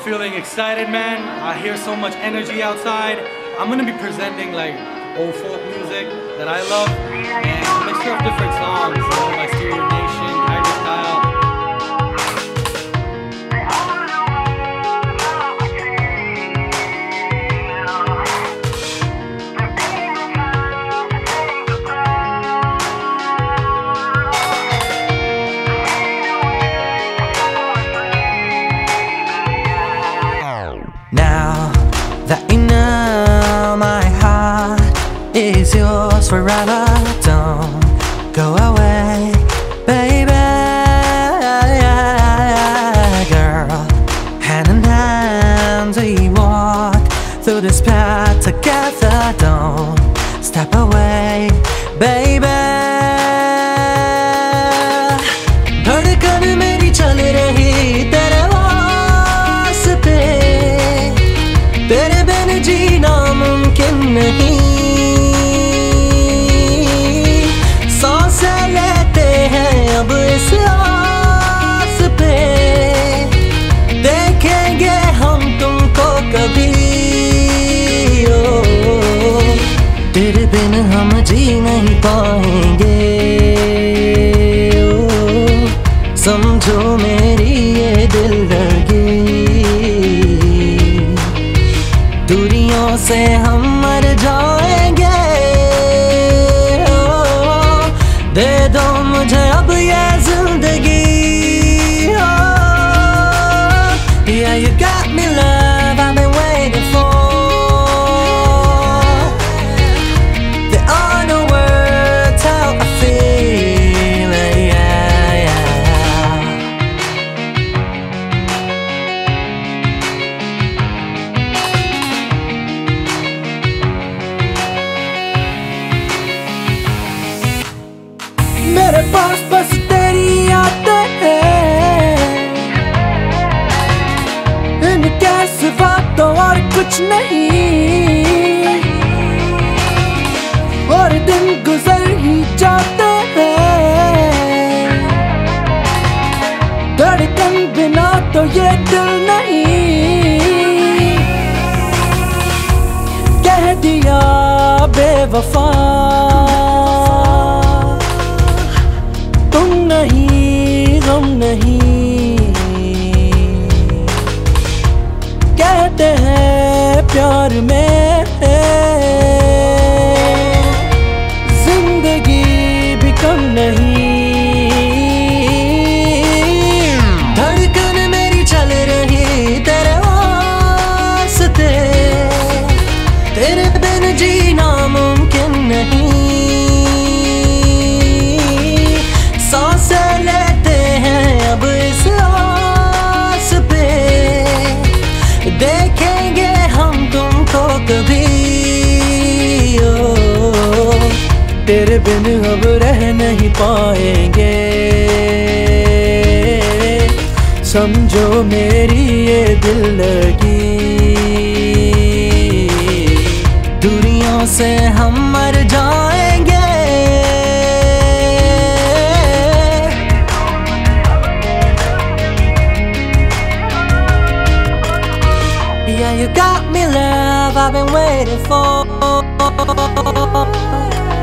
feeling excited, man. I hear so much energy outside. I'm gonna be presenting like old folk music that I love and a mixture of different songs, like Stereo Nation, Tiger Style. Now that you know my heart is yours forever, don't go away, baby. Girl, hand in hand we walk through this path together. Don't step away, baby. धड़कन मेरी चल रही तेरे वास्ते, तेरे बिन जीना मुमकिन नहीं। सांसें लेते हैं अब इस आस पे, देखेंगे हम तुमको कभी। ओ, तेरे बिन हम जी नहीं पाएंगे। ओ, समझो मेरी ये दिल लगी, दूरियों से हम मर जाएंगे। ओ, दे दो मुझे अब ये जिंदगी। Yeah, you got me love, I've been waiting for. There are no words how I feel. Yeah, yeah. मेरे पास बस तेरी यादें हैं, इनके सिवा तो और कुछ नहीं। और दिन गुजर ही जाते हैं, धड़कन बिना तो ये दिल नहीं। कह दिया बेवफा तुम नहीं, गम नहीं। कहते हैं प्यार में जिंदगी भी कम नहीं। धड़कन मेरी चल रही तेरे वास्ते, तेरे बिन जीना मुमकिन नहीं। सांसें लेते हैं अब इस आस पे, देखेंगे हम तुमको कभी। ओ, तेरे बिन अब रह नहीं पाएंगे। समझो मेरी ये दिल लगी, दूरियों से हम मर जाएंगे। Yeah, you got me love, I've been waiting for.